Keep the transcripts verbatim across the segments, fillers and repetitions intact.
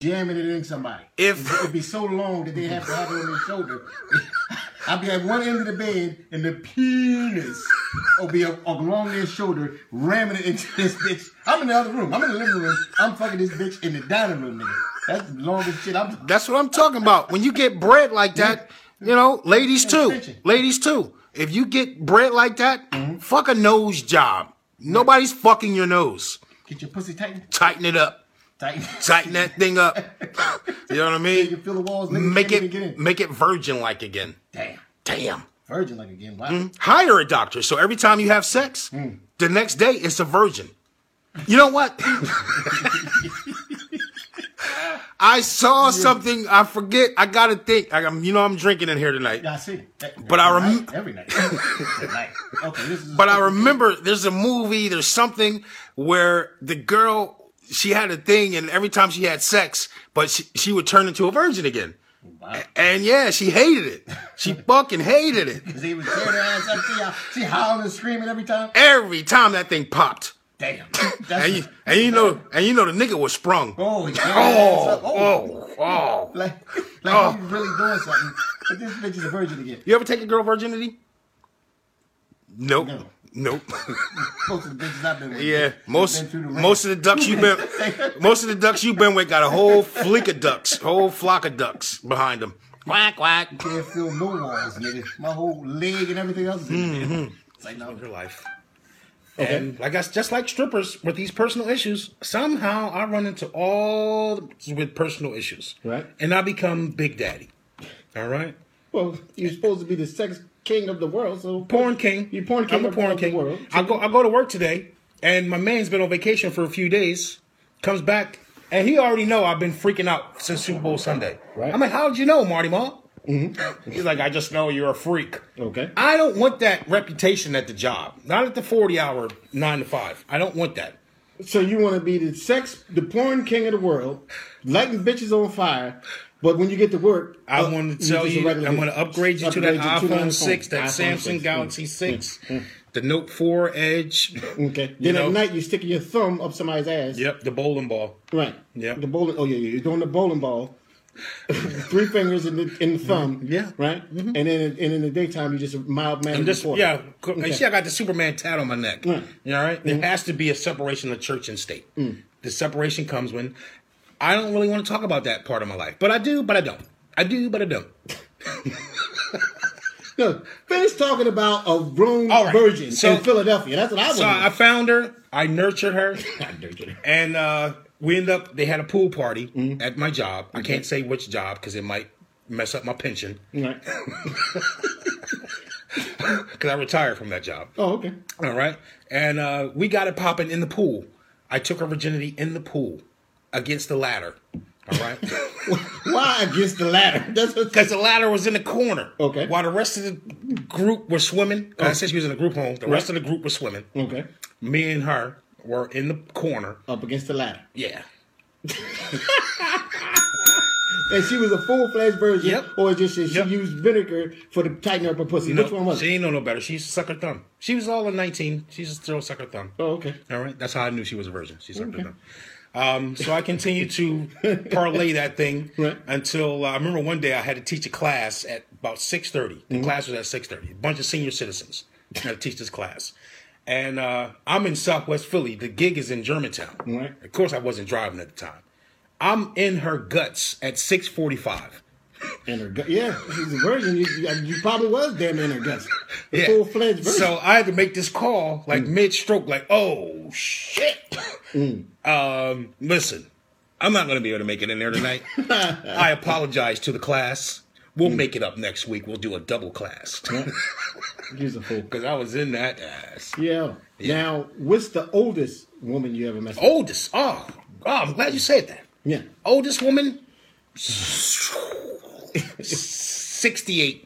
jamming it in somebody. If it'd be so long that they have to have it on their shoulder. I'll be at one end of the bed and the penis will be up, up along their shoulder, ramming it into this bitch. I'm in the other room. I'm in the living room. I'm fucking this bitch in the dining room, nigga. That's the longest shit I'm. That's what I'm talking about. When you get bread like that, you know, ladies too. Ladies too. If you get bread like that, mm-hmm. fuck a nose job. Nobody's fucking your nose. Get your pussy tightened. Tighten it up. Tighten, Tighten that thing up. You know what I mean? You feel the walls. Make it, make it virgin-like again. Damn. Damn. Virgin-like again. Wow. Mm. Hire a doctor. So every time you have sex, mm. the next day it's a virgin. You know what? I saw something. I forget. I gotta think. I, you know, I'm drinking in here tonight. Yeah, I see. That, but I remember every night. Every night. Okay. This is but I remember there's a movie. There's something where the girl. She had a thing, and every time she had sex, but she, she would turn into a virgin again. Wow. And, and yeah, she hated it. She fucking hated it. Because he would tear her ass up. See, how, she howling and screaming every time? Every time that thing popped. Damn. and, you, and you know, and you know the nigga was sprung. Oh, he oh, oh, oh, oh. Like, like oh. he was really doing something. But this bitch is a virgin again. You ever take a girl virginity? Nope. No. Nope. Most of the bitches I've been with. Yeah, most most of the ducks you've been most of the ducks you've been with got a whole fleek of ducks, whole flock of ducks behind them. Quack quack. You can't feel no walls, nigga. My whole leg and everything else is in mm-hmm. there. It's like no, your life. Okay. And like I just like strippers with these personal issues, somehow I run into all with personal issues, right? And I become Big Daddy. All right. Well, you're supposed to be the sex king of the world, so porn king. You porn king. I'm a porn king. The world. I go. I go to work today, and my man's been on vacation for a few days. Comes back, and he already know I've been freaking out since Super Bowl Sunday. Right. I'm like, how did you know, Marty Ma? Mm-hmm. He's like, I just know you're a freak. Okay. I don't want that reputation at the job. Not at the forty hour nine to five. I don't want that. So you want to be the sex, the porn king of the world, lighting bitches on fire. But when you get to work, I uh, want to tell you, I'm going to upgrade you upgrade to that iPhone six, that iPhone Samsung six. Galaxy six, mm. the Note four Edge. Okay. Then know. At night, you stick your thumb up somebody's ass. Yep, the bowling ball. Right. Yep. The bowling. Oh yeah, yeah. You're doing the bowling ball. Three fingers in the in the thumb. Yeah. Right. Mm-hmm. And then and in the daytime, you just a mild man. Just, yeah. Okay. And see, I got the Superman tat on my neck. Right. You all right? Mm-hmm. There has to be a separation of church and state. Mm. The separation comes when I don't really want to talk about that part of my life, but I do, but I don't. I do, but I don't. No, finish talking about a grown right. virgin so, in Philadelphia. That's what I want. So I found her. I nurtured her. I nurtured her. And uh, we ended up, they had a pool party mm-hmm. at my job. Okay. I can't say which job because it might mess up my pension. Right. Because I retired from that job. Oh, okay. All right. And uh, we got it popping in the pool. I took her virginity in the pool against the ladder. All right. Why against the ladder? Because the ladder was in the corner. Okay. While the rest of the group were swimming. Oh. I said she was in a group home. The right. rest of the group was swimming. Okay. Me and her were in the corner. Up against the ladder. Yeah. And she was a full-fledged virgin? Yep. Or just she yep. used vinegar for the tighten up her pussy? No, which one was she it? She ain't know no better. She used to suck her thumb. She was all in nineteen. She used to still suck her thumb. Oh, okay. All right. That's how I knew she was a virgin. She sucked okay. her thumb. Um, so I continued to parlay that thing right. until uh, I remember one day I had to teach a class at about six thirty. The mm-hmm. class was at six thirty. A bunch of senior citizens. I had to teach this class. And uh, I'm in Southwest Philly. The gig is in Germantown. Right. Of course, I wasn't driving at the time. I'm in her guts at six forty-five. In her gut, yeah, she's a virgin. You, you probably was damn in her guts. A yeah. full-fledged virgin. So I had to make this call, like mm. mid-stroke, like, oh, shit. Mm. Um, listen, I'm not going to be able to make it in there tonight. I apologize to the class. We'll mm. make it up next week. We'll do a double class. He's a fool. Because I was in that ass. Yeah. yeah. Now, what's the oldest woman you ever met? Oldest? Oh, oh, I'm glad you said that. Yeah. Oldest woman? sixty-eight.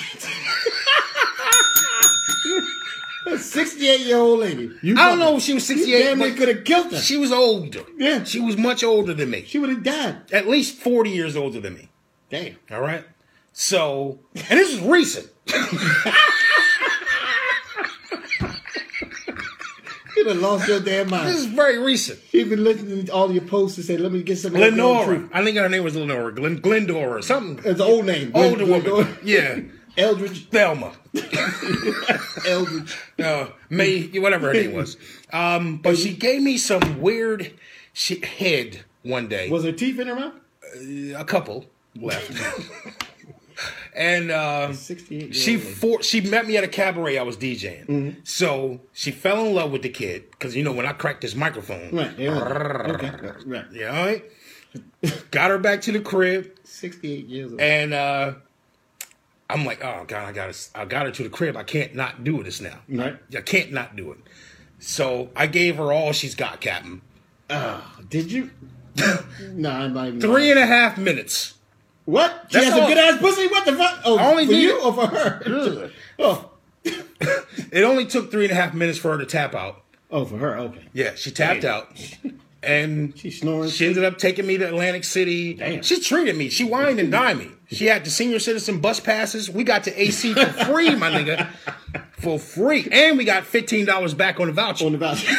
A sixty-eight-year-old lady. You I don't know if she was sixty-eight. Damn, they could have killed her. She was older. Yeah. She was much older than me. She would have died. At least forty years older than me. Damn. All right? So, and this is recent. You done lost your damn mind. This is very recent. You've been listening to all your posts and say, let me get some. Lenora. I think her name was Lenora. Glen, Glendora. Something. It's an old name. Older Glen, woman. Yeah. Eldridge. Thelma. Eldridge. Uh, May, whatever her name was. Um, but she gave me some weird shit head one day. Was her teeth in her mouth? Uh, a couple left. And uh, she for, she met me at a cabaret I was DJing. Mm-hmm. So she fell in love with the kid because you know when I cracked this microphone, right? Yeah, okay, right. Yeah, all right. Got her back to the crib. Sixty-eight years old. And uh, I'm like, oh God, I got I got her to the crib. I can't not do this now. Right. I can't not do it. So I gave her all she's got, Captain. Oh, did you? No, I'm not even. Three and a half minutes. What? She has a good ass pussy? What the fuck? Oh, only for did, you or for her? Oh. It only took three and a half minutes for her to tap out. Oh, for her, okay. Yeah, she tapped Damn. out. And she's snoring. She ended up taking me to Atlantic City. Damn. She treated me. She wined and dined me. She had the senior citizen bus passes. We got to A C for free, my nigga. For free. And we got fifteen dollars back on the voucher. On the voucher.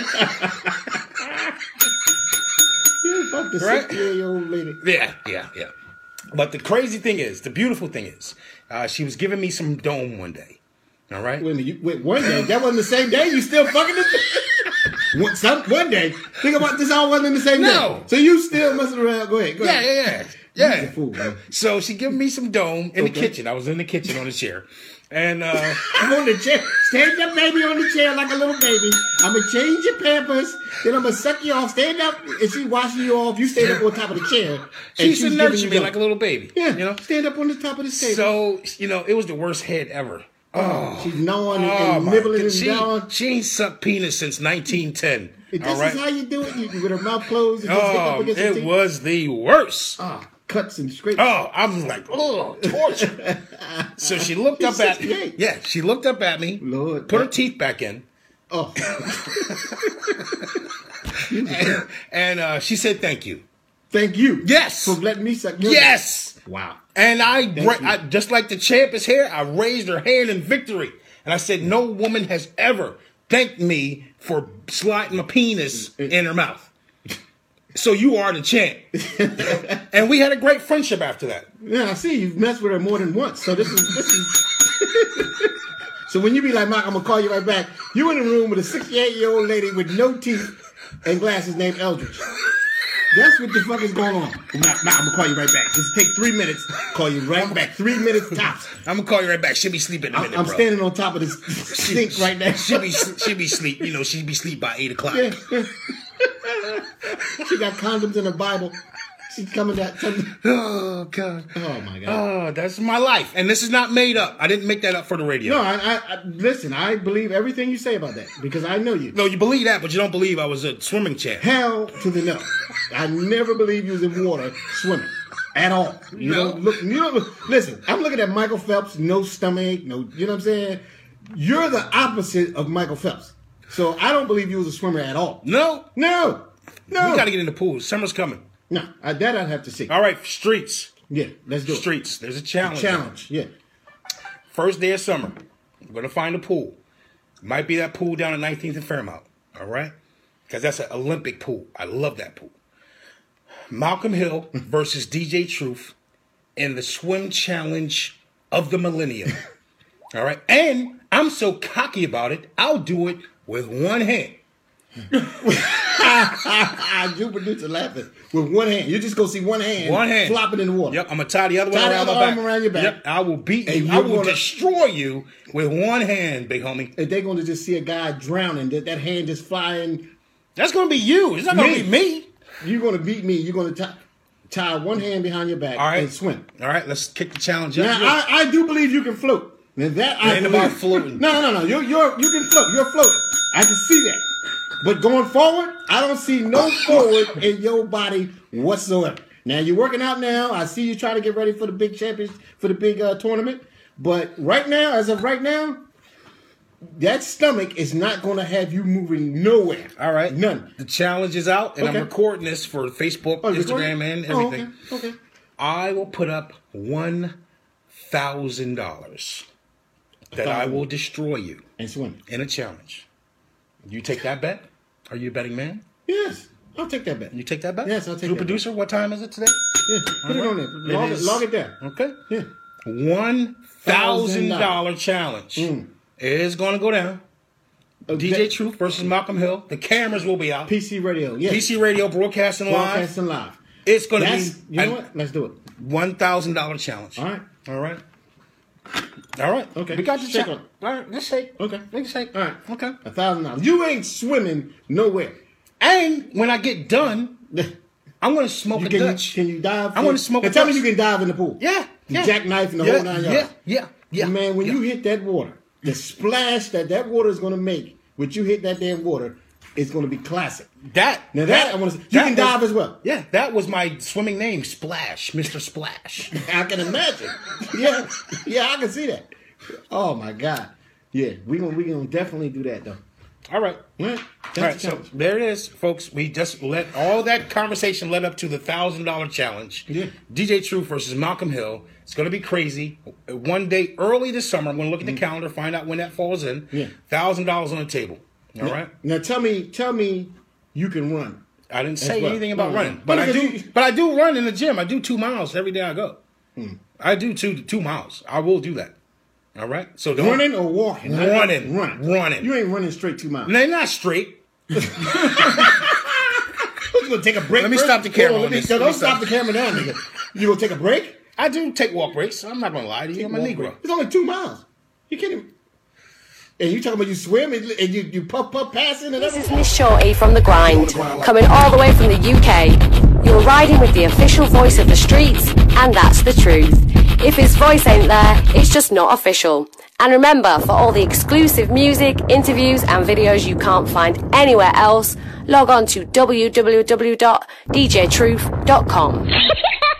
You fuck the Right? sixty-year-old lady. Yeah, yeah, yeah. But the crazy thing is, the beautiful thing is, uh, she was giving me some dome one day. All right? Wait a minute. You, wait, one day? That wasn't the same day? You still fucking this? one, some, one day? Think about this all wasn't in the same no. day? No. So you still messing around? Go ahead. Go yeah, ahead. Yeah, yeah, yeah. Fool, so she gave me some dome in okay. the kitchen. I was in the kitchen on the chair. And uh, I'm on the chair. Stand up, baby, on the chair like a little baby. I'm going to change your pampers. Then I'm going to suck you off. Stand up. And she's washing you off. You stand up on top of the chair. She used to nurture me like a little baby. Yeah. You know? Stand up on the top of the table. So, you know, it was the worst head ever. Oh, she's gnawing and, oh and nibbling and she, down. She ain't sucked penis since nineteen ten. This all right? is how you do it? You, with her mouth closed? And just oh, up against it the was the worst. Oh, cuts and scrapes. Oh, I was like, oh, torture. So she looked She's up at me. sixty-eight. Yeah, she looked up at me, Lord, put that... her teeth back in. Oh. and and uh, she said, thank you. Thank you. Yes. For letting me suck your Yes. dick. Wow. And I, ra- I, just like the champ is here, I raised her hand in victory. And I said, no woman has ever thanked me for sliding my penis in her mouth. So you are the champ. And we had a great friendship after that. Yeah, I see you've messed with her more than once. So this is this is So when you be like, Mike, I'm gonna call you right back, you in a room with a sixty-eight-year-old lady with no teeth and glasses named Eldridge. That's what the fuck is going on. Nah, nah, I'm gonna call you right back. Just take three minutes. Call you right back. Three minutes tops. I'm gonna call you right back. She'll be sleeping in a minute, I'm bro. standing on top of this sink right now. She'll be she'll be sleep. You know, she'll be sleep by eight o'clock. Yeah, yeah. She got condoms in her Bible. She's coming down. Oh God. Oh my God. Oh, that's my life, and this is not made up. I didn't make that up for the radio. No, I, I, I listen. I believe everything you say about that because I know you. No, you believe that, but you don't believe I was a swimming champ. Hell to the no. I never believe you was in water swimming at all. You No. don't look. You don't look, listen. I'm looking at Michael Phelps. No stomach. No. You know what I'm saying? You're the opposite of Michael Phelps. So I don't believe you was a swimmer at all. No, No. No. we got to get in the pool. Summer's coming. No. I, that I'd have to see. All right, streets. Yeah. Let's do it. Streets. There's a challenge. Challenge. Yeah. First day of summer, we're gonna find a pool. Might be that pool down at nineteenth and Fairmount. All right, because that's an Olympic pool. I love that pool. Malcolm Hill versus D J Truth in the swim challenge of the millennium. All right, and I'm so cocky about it, I'll do it with one hand. You producer laughing with one hand. You just go see one hand, One hand flopping in the water. Yep, I'm gonna tie the other Tie one the around other my arm back. around your back. Yep, I will beat And you. I you're will gonna- destroy you with one hand, big homie. If they're going to just see a guy drowning, that, that hand just flying, That's gonna be you. It's not gonna Me. be me. you're going to beat me. You're going to tie, tie one hand behind your back All right, and swim. All right, let's kick the challenge up. Now, I, I do believe you can float. Now that I ain't believe. about floating. No, no, no, no. You're, you're, you can float. You're floating. I can see that. But going forward, I don't see no forward in your body whatsoever. Now you're working out now. I see you trying to get ready for the big champions, for the big uh, tournament. But right now, as of right now, that stomach is not going to have you moving nowhere. All right. None. The challenge is out, and Okay. I'm recording this for Facebook, Oh, you're Instagram, recording? and Oh, everything. okay. Okay. I will put up one thousand dollars that I will destroy you And swim. in a challenge. You take that bet? Are you a betting man? Yes, I'll take that bet. You take that bet? Yes, I'll take New that producer, bet. What time is it today? Yeah, put All it right. on there. Log it, it, log it down. Okay. Yeah. one thousand dollars challenge mm. is going to go down. Uh, D J Truth versus Malcolm Hill. The cameras will be out. P C Radio, yes. P C Radio broadcasting live. Broadcasting live. It's going to be... You know what? Let's do it. one thousand dollars challenge. All right. All right. All right. Okay. We got the check. On. All right. Let's shake. Okay. Let's shake. All right. Okay. A thousand dollars. You ain't swimming nowhere. And when I get done, I'm going to smoke you a can, Dutch. Can you dive? I'm going to smoke now a tell Dutch. me you can dive in the pool. Yeah. You yeah. jackknife in the yeah, whole nine yards. Yeah. Yeah. Yeah. Man, when yeah. you hit that water, the splash that that water is going to make, when you hit that damn water, it's going to be classic. That now that, that I want to. You can dive was, as well. Yeah, that was my swimming name, Splash, Mister Splash. I can imagine. Yeah, yeah, I can see that. Oh my God. Yeah, we gonna we gonna definitely do that though. All right. All right. All right. So there it is, folks. We just let all that conversation led up to the thousand dollar challenge. Yeah. D J Truth versus Malcolm Hill. It's going to be crazy. One day early this summer, I'm going to look at the mm-hmm. calendar, find out when that falls in. Yeah. Thousand dollars on the table. All now, right. Now tell me, tell me, you can run. I didn't say well. anything about no, running, no. but, but I do. You, but I do run in the gym. I do two miles every day I go. Hmm. I do two two miles. I will do that. All right. So don't, running or walking? Running. Running. Running. You ain't running straight two miles. They're not straight. You gonna take a break? Let me first? stop the camera. Hold on, on this. Don't Let me stop the camera now, nigga. You gonna take a break? I do take walk breaks. I'm not gonna lie to you. Take I'm a Negro. Break. It's only two miles. You can't even. And you talking about you swim and, and you, you puff puff passing and everything? This is Miss Shorty from The Grind, coming all the way from the U K. You're riding with the official voice of the streets, and that's the truth. If his voice ain't there, it's just not official. And remember, for all the exclusive music, interviews, and videos you can't find anywhere else, log on to w w w dot d j truth dot com.